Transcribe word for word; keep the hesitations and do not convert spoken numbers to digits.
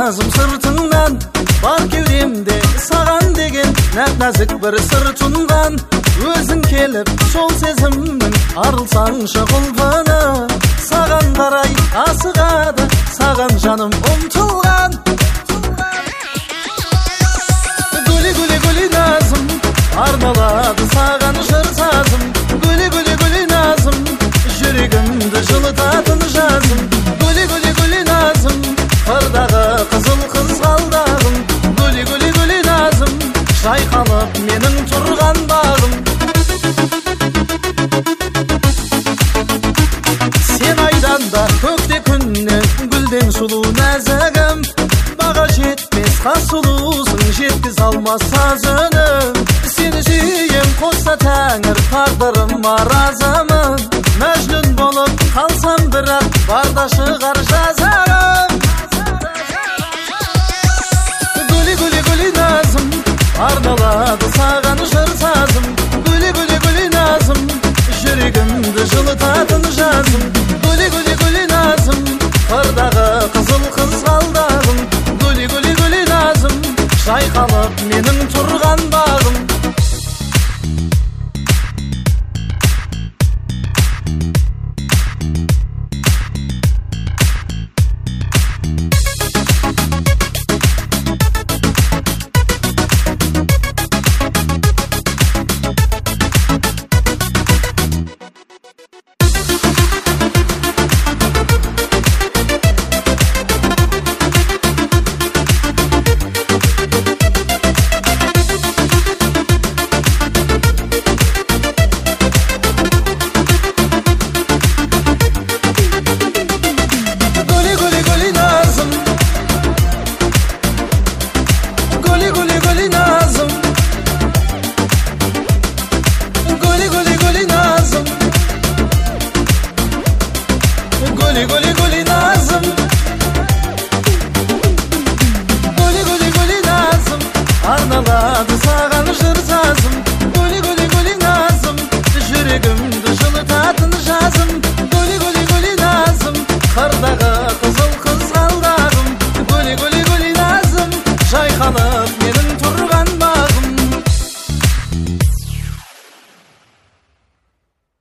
назым сыртыңнан, бар кеудемде саған деген нәп-нәзік бір сыр тұнған. Өзің келіп сол сезімнің арылсаңшы құлпына, саған қарай асығады, саған жаным ұмтылған. Гүлі гүлі гүлі назым, арналады саған жыр сазым. Гүлі гүлі гүлі назым, жүрегімді жылытатын жазым. Гүлі гүлі гүлі назым, қырдағы қызыл қызғалдағым. Гүлі гүлі гүлі назым, жайқалып менің тұрған бағым. Сен айдан да көкте күннен, гүлден сұлу нәзігім. Баға жетмес қас сұлусың, жеткіз алмас саз үнім. Сені сүйем қосса тәңір, тағдырыма разымын. Мәжнүн болып қалсам бірақ, барда шығар жазарым.